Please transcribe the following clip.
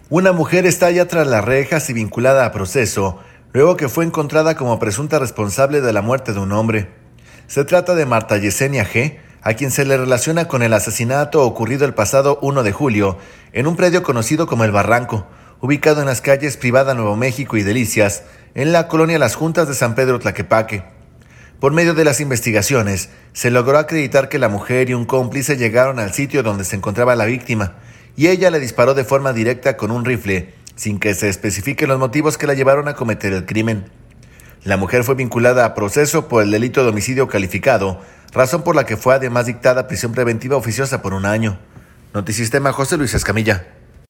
Una mujer está ya tras las rejas y vinculada a proceso, luego que fue encontrada como presunta responsable de la muerte de un hombre. Se trata de Marta Yesenia G., a quien se le relaciona con el asesinato ocurrido el pasado 1 de julio en un predio conocido como El Barranco, ubicado en las calles Privada Nuevo México y Delicias, en la colonia Las Juntas de San Pedro Tlaquepaque. Por medio de las investigaciones, se logró acreditar que la mujer y un cómplice llegaron al sitio donde se encontraba la víctima, y ella le disparó de forma directa con un rifle, sin que se especifiquen los motivos que la llevaron a cometer el crimen. La mujer fue vinculada a proceso por el delito de homicidio calificado, razón por la que fue además dictada prisión preventiva oficiosa por 1 año. Notisistema, José Luis Escamilla.